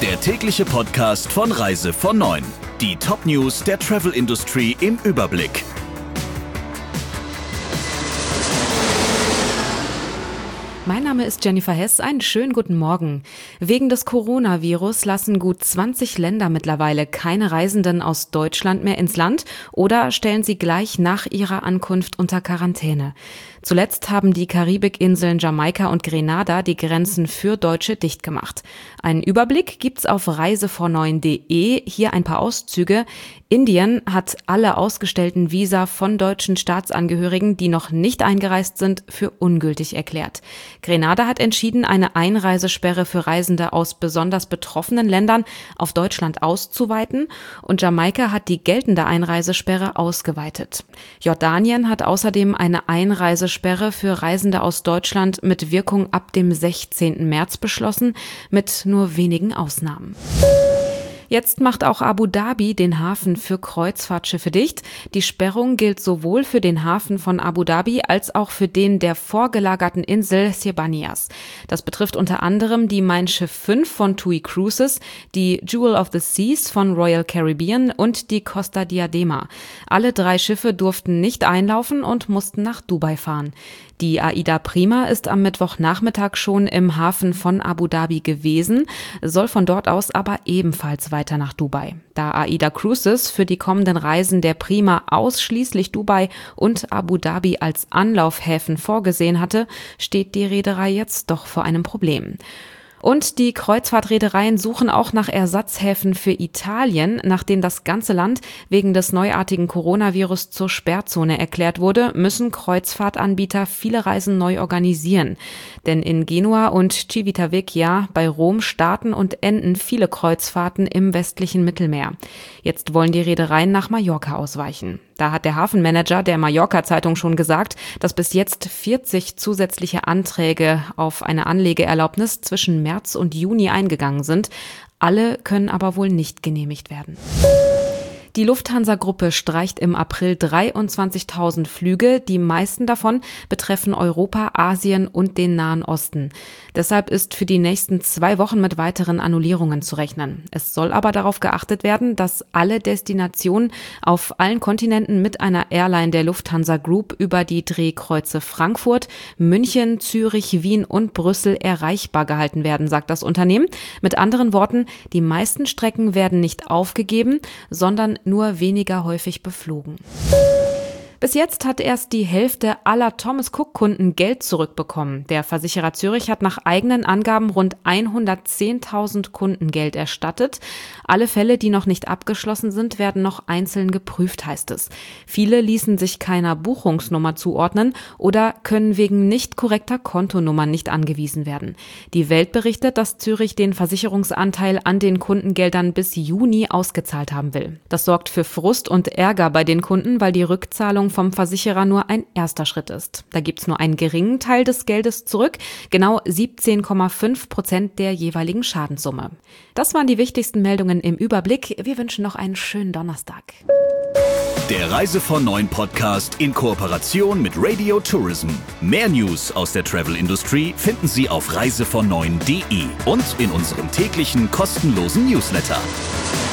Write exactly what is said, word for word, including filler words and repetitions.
Der tägliche Podcast von Reise von neun. Die Top-News der Travel-Industrie im Überblick. Mein Name ist Jennifer Hess, einen schönen guten Morgen. Wegen des Coronavirus lassen gut zwanzig Länder mittlerweile keine Reisenden aus Deutschland mehr ins Land oder stellen sie gleich nach ihrer Ankunft unter Quarantäne. Zuletzt haben die Karibikinseln Jamaika und Grenada die Grenzen für Deutsche dicht gemacht. Einen Überblick gibt's auf reise vor neun punkt de. Hier ein paar Auszüge. Indien hat alle ausgestellten Visa von deutschen Staatsangehörigen, die noch nicht eingereist sind, für ungültig erklärt. Grenada hat entschieden, eine Einreisesperre für Reisende aus besonders betroffenen Ländern auf Deutschland auszuweiten, und Jamaika hat die geltende Einreisesperre ausgeweitet. Jordanien hat außerdem eine Einreisesperre für Reisende aus Deutschland mit Wirkung ab dem sechzehnten März beschlossen, mit nur wenigen Ausnahmen. Jetzt macht auch Abu Dhabi den Hafen für Kreuzfahrtschiffe dicht. Die Sperrung gilt sowohl für den Hafen von Abu Dhabi als auch für den der vorgelagerten Insel Sirbaniyas. Das betrifft unter anderem die Mein Schiff fünf von TUI Cruises, die Jewel of the Seas von Royal Caribbean und die Costa Diadema. Alle drei Schiffe durften nicht einlaufen und mussten nach Dubai fahren. Die AIDA Prima ist am Mittwochnachmittag schon im Hafen von Abu Dhabi gewesen, soll von dort aus aber ebenfalls weiter nach Dubai. Da AIDA Cruises für die kommenden Reisen der Prima ausschließlich Dubai und Abu Dhabi als Anlaufhäfen vorgesehen hatte, steht die Reederei jetzt doch vor einem Problem. Und die Kreuzfahrtreedereien suchen auch nach Ersatzhäfen für Italien, nachdem das ganze Land wegen des neuartigen Coronavirus zur Sperrzone erklärt wurde, müssen Kreuzfahrtanbieter viele Reisen neu organisieren. Denn in Genua und Civitavecchia bei Rom starten und enden viele Kreuzfahrten im westlichen Mittelmeer. Jetzt wollen die Reedereien nach Mallorca ausweichen. Da hat der Hafenmanager der Mallorca-Zeitung schon gesagt, dass bis jetzt vierzig zusätzliche Anträge auf eine Anlegeerlaubnis zwischen März und Juni eingegangen sind. Alle können aber wohl nicht genehmigt werden. Die Lufthansa-Gruppe streicht im April dreiundzwanzigtausend Flüge. Die meisten davon betreffen Europa, Asien und den Nahen Osten. Deshalb ist für die nächsten zwei Wochen mit weiteren Annullierungen zu rechnen. Es soll aber darauf geachtet werden, dass alle Destinationen auf allen Kontinenten mit einer Airline der Lufthansa Group über die Drehkreuze Frankfurt, München, Zürich, Wien und Brüssel erreichbar gehalten werden, sagt das Unternehmen. Mit anderen Worten, die meisten Strecken werden nicht aufgegeben, sondern nur weniger häufig beflogen. Bis jetzt hat erst die Hälfte aller Thomas-Cook-Kunden Geld zurückbekommen. Der Versicherer Zürich hat nach eigenen Angaben rund hundertzehntausend Kunden Geld erstattet. Alle Fälle, die noch nicht abgeschlossen sind, werden noch einzeln geprüft, heißt es. Viele ließen sich keiner Buchungsnummer zuordnen oder können wegen nicht korrekter Kontonummern nicht angewiesen werden. Die Welt berichtet, dass Zürich den Versicherungsanteil an den Kundengeldern bis Juni ausgezahlt haben will. Das sorgt für Frust und Ärger bei den Kunden, weil die Rückzahlung vom Versicherer nur ein erster Schritt ist. Da gibt's nur einen geringen Teil des Geldes zurück, genau siebzehn Komma fünf Prozent der jeweiligen Schadenssumme. Das waren die wichtigsten Meldungen im Überblick. Wir wünschen noch einen schönen Donnerstag. Der Reise von neun Podcast in Kooperation mit Radio Tourism. Mehr News aus der Travel Industry finden Sie auf reise von neun punkt de und in unserem täglichen kostenlosen Newsletter.